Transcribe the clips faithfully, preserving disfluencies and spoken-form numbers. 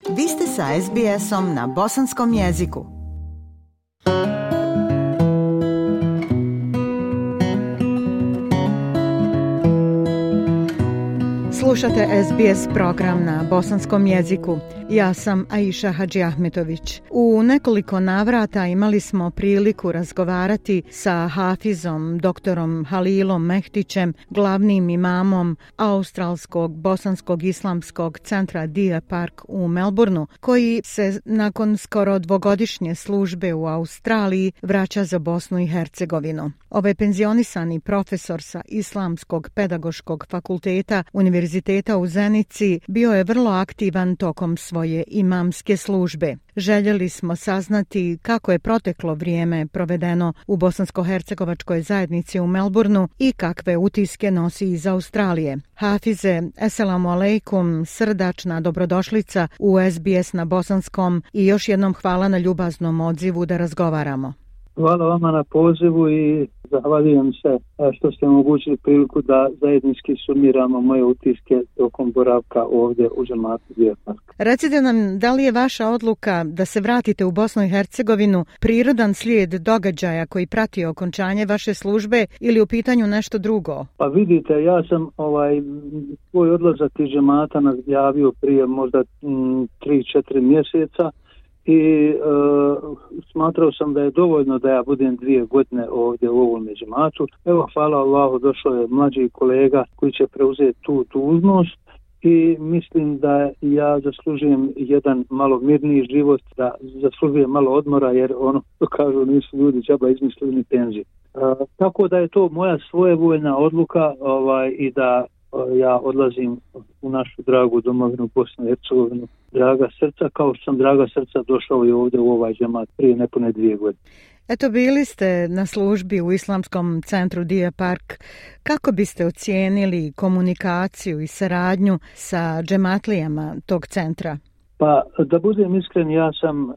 Vi ste sa es be esom na bosanskom jeziku. Slušate es be es program na bosanskom jeziku. Ja sam Aisha Hadži Ahmetović. U nekoliko navrata imali smo priliku razgovarati sa hafizom, doktorom Halilom Mehtićem, glavnim imamom Australskog bosanskog islamskog centra Deer Park u Melbourneu, koji se nakon skoro dvogodišnje službe u Australiji vraća za Bosnu i Hercegovinu. Ovaj penzionisani profesor sa Islamskog pedagoškog fakulteta Univerziteta u Zenici bio je vrlo aktivan tokom svoje imamske službe. Željeli smo saznati kako je proteklo vrijeme provedeno u bosansko-hercegovačkoj zajednici u Melbourneu i kakve utiske nosi iz Australije. Hafize, eselamu alejkum, srdačna dobrodošlica u es be es na bosanskom i još jednom hvala na ljubaznom odzivu da razgovaramo. Hvala vama na pozivu i zahvaljujem se što ste omogućili priliku da zajednički sumiramo moje utiske tokom boravka ovdje u džematu Deer Park. Recite nam, da li je vaša odluka da se vratite u Bosnu i Hercegovinu prirodan slijed događaja koji prati okončanje vaše službe ili u pitanju nešto drugo? Pa vidite, ja sam ovaj svoj odlazak iz džemata najavio prije možda tri četiri mjeseca. I uh, smatrao sam da je dovoljno da ja budem dvije godine ovdje u ovom džematu. Evo, hvala Allahu, došao je mlađi kolega koji će preuzeti tu dužnost i mislim da ja zaslužujem jedan malo mirniji život, da zaslužujem malo odmora, jer ono što kažu nisu ljudi džaba izmislili ni penziju. Uh, tako da je to moja svojevoljna odluka ovaj, i da uh, ja odlazim u našu dragu domovinu Bosnu i Hercegovinu. Draga srca, kao što sam draga srca došao i ovdje u ovaj džemat prije nepune dvije godine. Eto, bili ste na službi u Islamskom centru Deer Park. Kako biste ocijenili komunikaciju i saradnju sa džematlijama tog centra? Pa, da budem iskren, ja sam uh,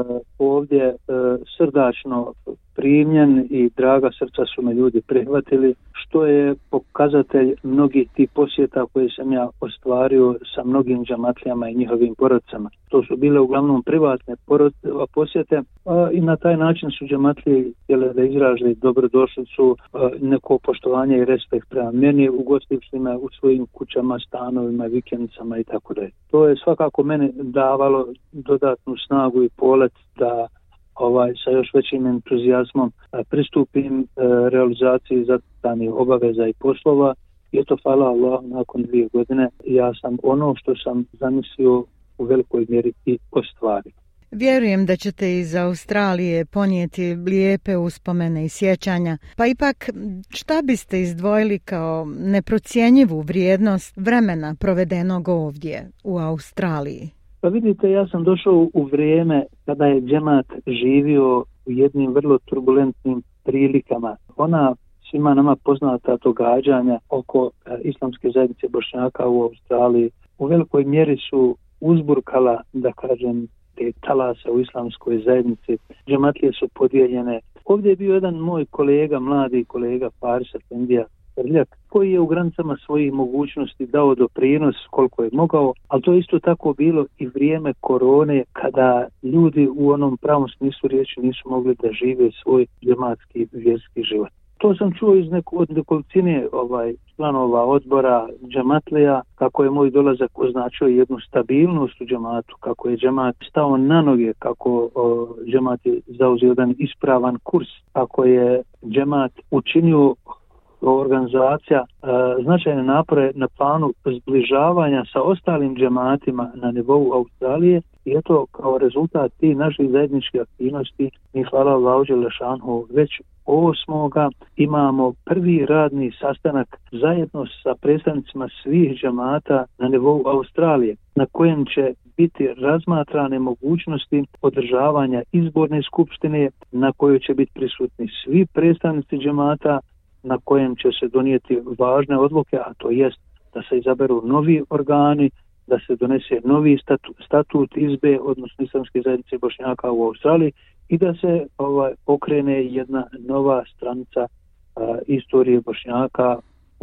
ovdje uh, srdačno primljen i draga srca su me ljudi prihvatili, što je pokazatelj mnogih tih posjeta koje sam ja ostvario sa mnogim džematlijama i njihovim porodcama. To su bile uglavnom privatne porod, posjete a, i na taj način su džematlije htjele da izraže dobrodošlicu, a, neko poštovanje i respekt prema meni, ugostivši me u svojim kućama, stanovima, vikendicama i tako dalje. To je svakako meni davalo dodatnu snagu i polet da ovaj sa još većim entuzijazmom pristupim e, realizaciji zadanih obaveza i poslova. I eto, hvala Allah, nakon dvije godine ja sam ono što sam zamislio u velikoj mjeri i ostvario. Vjerujem da ćete iz Australije ponijeti lijepe uspomene i sjećanja, pa ipak šta biste izdvojili kao neprocjenjivu vrijednost vremena provedenog ovdje u Australiji? Pa vidite, ja sam došao u vrijeme kada je džemat živio u jednim vrlo turbulentnim prilikama. Ona svima nama poznata događanja oko islamske zajednice Bošnjaka u Australiji u velikoj mjeri su uzburkala, da kažem, te talase u islamskoj zajednici. Džematlije su podijeljene. Ovdje je bio jedan moj kolega, mladi kolega Faris Efendija Prljak, koji je u granicama svojih mogućnosti dao doprinos koliko je mogao, ali to je isto tako bilo i vrijeme korone kada ljudi u onom pravom smislu riječi nisu mogli da žive svoj džematski vjerski život. To sam čuo iz neko, od nekolicine ovaj, članova odbora džematlija, kako je moj dolazak označio jednu stabilnost u džematu, kako je džemat stao na noge, kako o, džemat je zauzeo jedan ispravan kurs, kako je džemat učinio organizacija e, značajne napore na planu zbližavanja sa ostalim džematima na nivou Australije i eto kao rezultat tih naših zajedničkih aktivnosti mi hvala Allahu dželešanhu već osmoga imamo prvi radni sastanak zajedno sa predstavnicima svih džemata na nivou Australije na kojem će biti razmatrane mogućnosti održavanja izborne skupštine na kojoj će biti prisutni svi predstavnici džemata, na kojem će se donijeti važne odluke, a to jest da se izaberu novi organi, da se donese novi statut, statut izbe, odnosno islamske zajednice Bošnjaka u Australiji i da se ovaj, okrene jedna nova stranica a, istorije Bošnjaka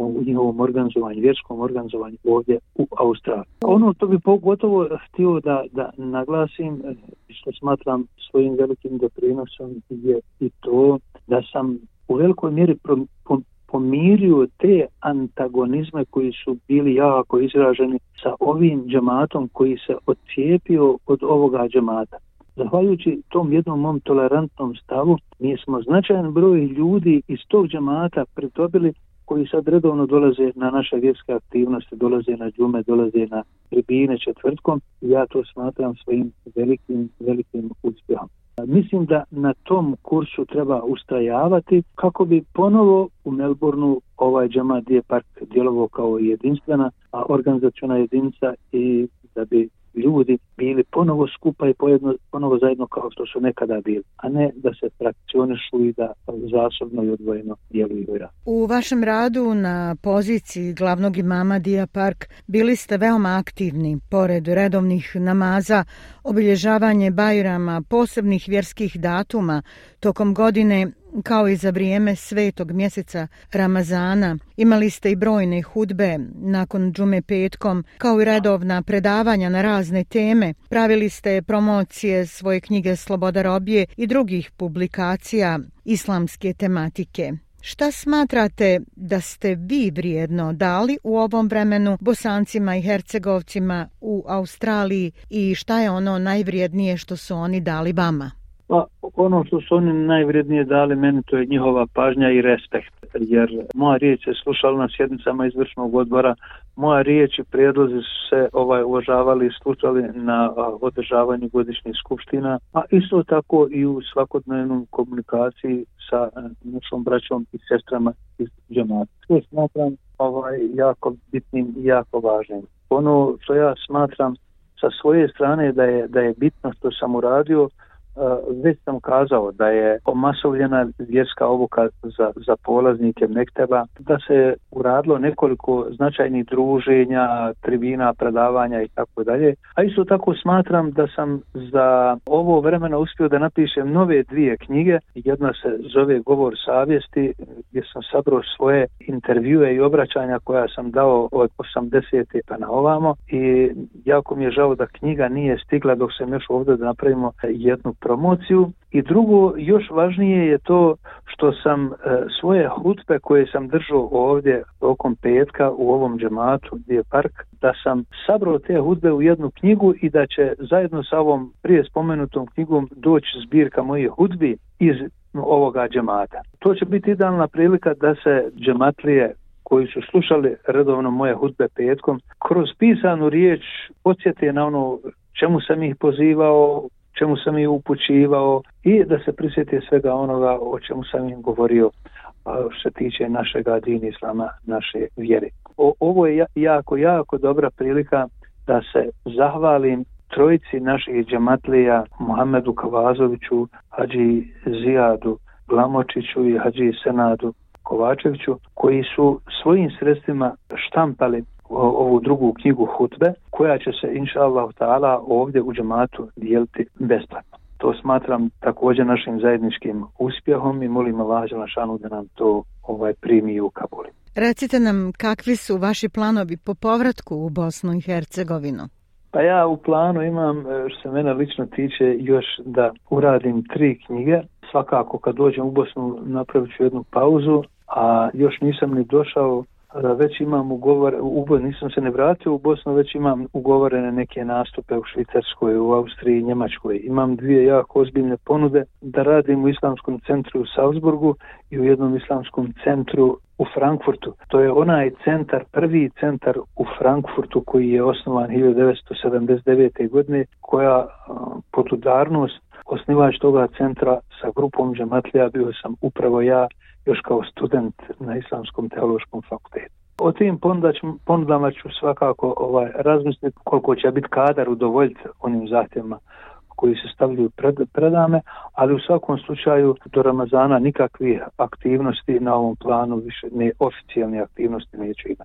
u njihovom organizovanju, vjerskom organizovanju ovdje u Australiji. Ono to bi pogotovo htio da, da naglasim, što smatram svojim velikim doprinosom, je i to da sam u velikoj mjeri pro, po, pomirio te antagonizme koji su bili jako izraženi sa ovim džematom koji se odcijepio od ovoga džemata. Zahvaljujući tom jednom mom tolerantnom stavu, mi smo značajan broj ljudi iz tog džemata pritobili koji sad redovno dolaze na naše vjerske aktivnosti, dolaze na džume, dolaze na tribine četvrtkom. Ja to smatram svojim velikim, velikim uspjehom. Mislim da na tom kursu treba ustrajavati kako bi ponovo u Melbourneu ovaj džemat Deer Park djelovao kao jedinstvena a organizaciona jedinica i da bi ljudi bili ponovo skupa i pojedno, ponovo zajedno kao što su nekada bili, a ne da se frakcionišu i da zasobno i odvojeno djeluju. U vašem radu na poziciji glavnog imama Deer Park bili ste veoma aktivni, pored redovnih namaza, obilježavanje Bajrama, posebnih vjerskih datuma tokom godine, kao i za vrijeme svetog mjeseca Ramazana. Imali ste i brojne hudbe nakon džume petkom, kao i redovna predavanja na razne teme. Pravili ste promocije svoje knjige Sloboda robije i drugih publikacija islamske tematike. Šta smatrate da ste vi vrijedno dali u ovom vremenu Bosancima i Hercegovcima u Australiji i šta je ono najvrijednije što su oni dali vama? Pa ono što su oni najvrijednije dali meni, to je njihova pažnja i respekt, jer moja riječ je slušala na sjednicama izvršnog odbora, moja riječ i prijedlozi su se ovaj, uvažavali i slušali na a, održavanju godišnjih skupština, a isto tako i u svakodnevnom komunikaciji sa a, našom braćom i sestrama iz džemata. To smatram ovaj, jako bitnim i jako važnim. Ono što ja smatram sa svoje strane da je, da je bitno što sam uradio, Uh, već sam kazao da je omasovljena vjerska obuka za, za polaznike mekteba, da se uradilo nekoliko značajnih druženja, tribina, predavanja i tako dalje. A isto tako smatram da sam za ovo vremena uspio da napišem nove dvije knjige. Jedna se zove Govor savjesti, gdje sam sabrao svoje intervjue i obraćanja koja sam dao od osamdesete pa na ovamo i jako mi je žao da knjiga nije stigla dok sam još ovdje da napravimo jednu promociju. I drugo, još važnije je to što sam e, svoje hutbe koje sam držao ovdje tokom petka u ovom džematu Deer Park, da sam sabrao te hutbe u jednu knjigu i da će zajedno sa ovom prije spomenutom knjigom doći zbirka mojih hutbi iz ovoga džemata. To će biti idealna prilika da se džematlije koji su slušali redovno moje hutbe petkom kroz pisanu riječ podsjete na ono čemu sam ih pozivao, čemu sam ih upućivao i da se prisjeti svega onoga o čemu sam im govorio što se tiče našega din islama, naše vjere. O, ovo je jako, jako dobra prilika da se zahvalim trojici naših džematlija, Muhammedu Kavazoviću, Hadži Zijadu Glamočiću i Hadži Senadu Kovačeviću, koji su svojim sredstvima štampali ovu drugu knjigu hutbe, koja će se inša Allah ta'ala ovdje u džematu dijeliti besplatno. To smatram također našim zajedničkim uspjehom i molim Allah dželešanu da nam to ovaj primi i ukabuli. Recite nam kakvi su vaši planovi po povratku u Bosnu i Hercegovinu? Pa ja u planu imam, što se mene lično tiče, još da uradim tri knjige. Svakako kad dođem u Bosnu napravit ću jednu pauzu, a još nisam ni došao, već imam ugovor, ugovor, nisam se ne vratio u Bosnu, već imam ugovorene neke nastupe u Švicarskoj, u Austriji i Njemačkoj. Imam dvije jako ozbiljne ponude da radim u islamskom centru u Salzburgu i u jednom islamskom centru u Frankfurtu. To je onaj centar, prvi centar u Frankfurtu koji je osnovan hiljadu devetsto sedamdeset devete. godine, koja podudarnost osnivač toga centra sa grupom džematlija bio sam upravo ja, još kao student na Islamskom teološkom fakultetu. O tim ponudama ću svakako ovaj, razmisliti koliko će biti kadar udovoljiti onim zahtjevima koji se stavljaju pred, predame, ali u svakom slučaju do Ramazana nikakvih aktivnosti na ovom planu, više ne oficijalne aktivnosti neću imati.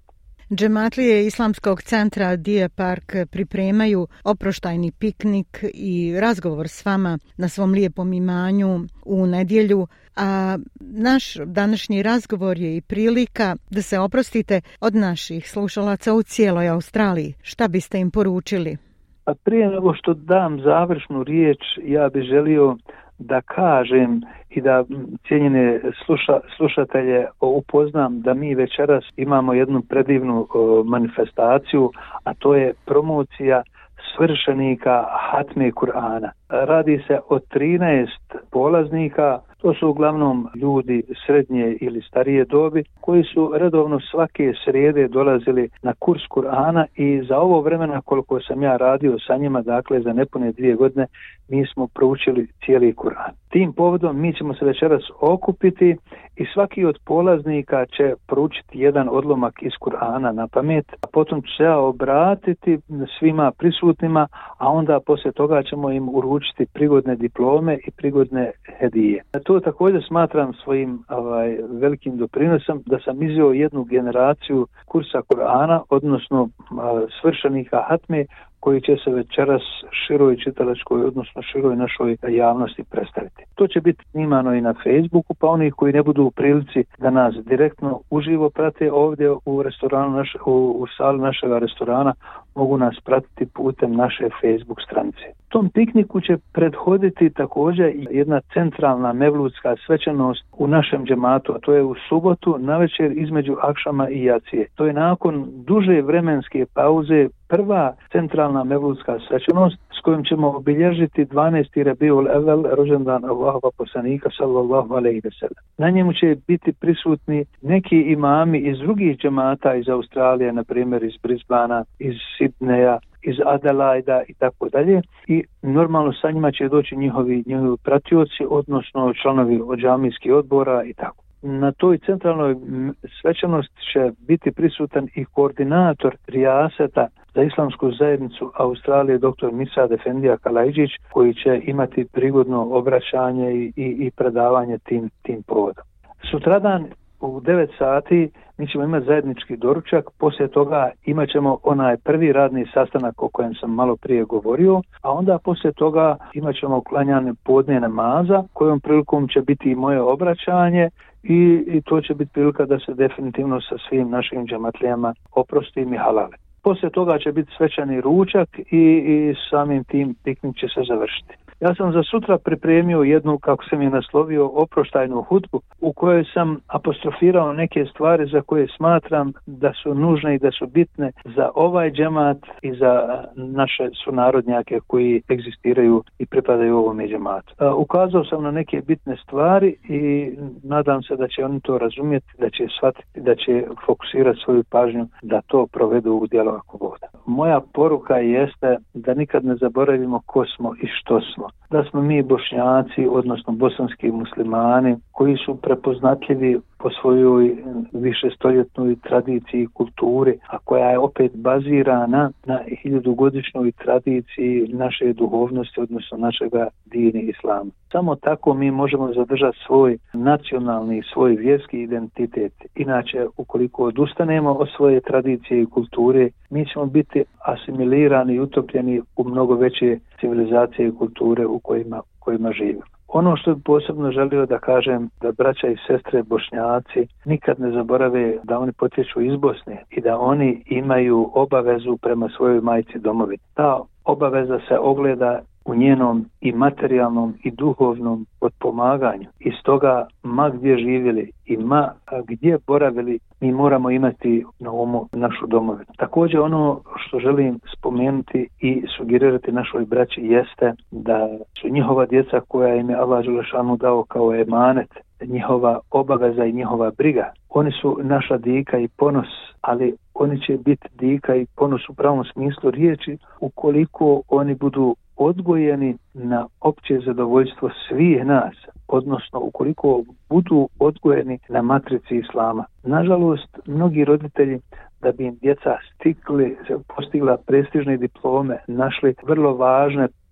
Džematlije Islamskog centra Dia Park pripremaju oproštajni piknik i razgovor s vama na svom lijepom imanju u nedjelju, a naš današnji razgovor je i prilika da se oprostite od naših slušalaca u cijeloj Australiji. Šta biste im poručili? A prije nego što dam završnu riječ, ja bih želio da kažem i da cijenjene sluša, slušatelje upoznam da mi večeras imamo jednu predivnu o, manifestaciju, a to je promocija svršenika Hatme Kur'ana. Radi se o trinaest polaznika, to su uglavnom ljudi srednje ili starije dobi koji su redovno svake srijede dolazili na kurs Kur'ana i za ovo vremena koliko sam ja radio sa njima, dakle za nepune dvije godine, mi smo proučili cijeli Kur'an. Tim povodom mi ćemo se večeras okupiti i svaki od polaznika će proučiti jedan odlomak iz Kur'ana na pamet, a potom će se obratiti svima prisutnima, a onda poslije toga ćemo im uručiti prigodne diplome i prigodne hedije. To također smatram svojim ovaj, velikim doprinosom da sam izveo jednu generaciju kursa Kur'ana, odnosno a, svršenika Hatme, koji će se večeras široj čitalačkoj, odnosno široj našoj javnosti predstaviti. To će biti snimano i na Facebooku, pa oni koji ne budu u prilici da nas direktno uživo prate ovdje u restoranu, naš, u, u sali našega restorana, mogu nas pratiti putem naše Facebook stranice. Tom pikniku će prethoditi također jedna centralna mevludska svečanost u našem džematu, a to je u subotu navečer između akšama i jacije. To je nakon duže vremenske pauze prva centralna mevludska svečanost s kojom ćemo obilježiti dvanaesti Rabiul Evvel, rođendan Allahova poslanika sallallahu alejhi ve sellem. Na njemu će biti prisutni neki imami iz drugih džemata iz Australije, na primjer iz Brisbanea, iz Sidneja, iz Adelaida i tako dalje, i normalno sa njima će doći njihovi, njihovi pratioci, odnosno članovi džamijskih odbora i tako. Na toj centralnoj svečanosti će biti prisutan i koordinator rijaseta za islamsku zajednicu Australije, doktor Misad Efendija Kalajđić, koji će imati prigodno obraćanje i, i, i predavanje tim, tim povodom. Sutradan u devet sati mi ćemo imati zajednički doručak, poslije toga imat ćemo onaj prvi radni sastanak o kojem sam malo prije govorio, a onda poslije toga imat ćemo klanjanje podne namaza, kojom prilikom će biti i moje obraćanje i, i to će biti prilika da se definitivno sa svim našim džematlijama oprostim i halale. Poslije toga će biti svečani ručak i, i samim tim piknik će se završiti. Ja sam za sutra pripremio jednu, kako sam je naslovio, oproštajnu hudbu u kojoj sam apostrofirao neke stvari za koje smatram da su nužne i da su bitne za ovaj džemat i za naše sunarodnjake koji egzistiraju i pripadaju ovome džematu. Ukazao sam na neke bitne stvari i nadam se da će oni to razumjeti, da će shvatiti, da će fokusirati svoju pažnju da to provedu u djelo ako voda. Moja poruka jeste da nikad ne zaboravimo ko smo i što smo. Da smo mi Bošnjaci, odnosno bosanski muslimani, koji su prepoznatljivi po svojoj višestoljetnoj tradiciji i kulturi, a koja je opet bazirana na hiljadugodišnjoj tradiciji naše duhovnosti, odnosno našega dini islama. Samo tako mi možemo zadržati svoj nacionalni, svoj vjerski identitet. Inače, ukoliko odustanemo od svoje tradicije i kulture, mi ćemo biti asimilirani i utopljeni u mnogo veće civilizacije i kulture u kojima, kojima živimo. Ono što bi posebno želio da kažem, da braća i sestre Bošnjaci nikad ne zaborave da oni potječu iz Bosne i da oni imaju obavezu prema svojoj majci domovini. Ta obaveza se ogleda u njenom i materijalnom i duhovnom potpomaganju. I stoga ma gdje živjeli i ma gdje boravili, mi moramo imati na umu našu domovinu. Također ono što želim spomenuti i sugerirati našoj braći jeste da su njihova djeca koja im je Allah dželešanu dao kao emanet, njihova obaveza i njihova briga. Oni su naša dika i ponos, ali oni će biti dika i ponos u pravom smislu riječi ukoliko oni budu odgojeni na opće zadovoljstvo svih nas, odnosno ukoliko budu odgojeni na matrici islama. Nažalost, mnogi roditelji da bi im djeca stikli, postigla prestižne diplome, našli vrlo važne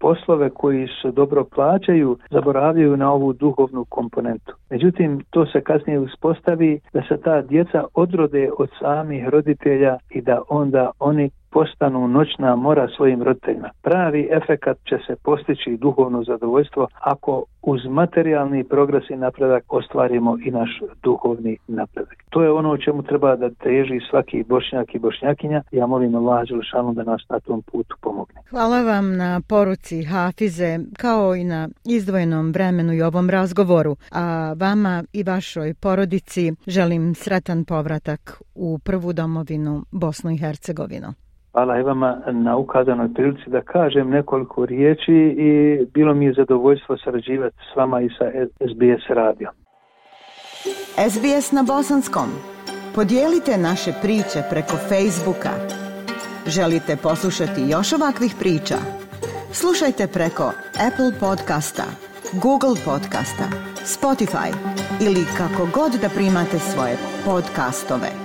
poslove koji se dobro plaćaju, zaboravljaju na ovu duhovnu komponentu. Međutim, to se kasnije uspostavi da se ta djeca odrode od samih roditelja i da onda oni postanu noćna mora svojim roditeljima. Pravi efekat će se postići duhovno zadovoljstvo ako uz materijalni progres i napredak ostvarimo i naš duhovni napredak. To je ono o čemu treba da teži svaki Bošnjak i Bošnjakinja. Ja molim Allah dželešanu da nas na tom putu pomogne. Hvala vam na poruci Hafize, kao i na izdvojenom vremenu i ovom razgovoru. A vama i vašoj porodici želim sretan povratak u prvu domovinu, Bosnu i Hercegovinu. Hvala i vama na ukazanoj prilici da kažem nekoliko riječi i bilo mi je zadovoljstvo sarađivati s vama i sa S B S radijom. S B S na bosanskom. Podijelite naše priče preko Facebooka. Želite poslušati još ovakvih priča? Slušajte preko Apple podcasta, Google podcasta, Spotify ili kako god da primate svoje podcastove.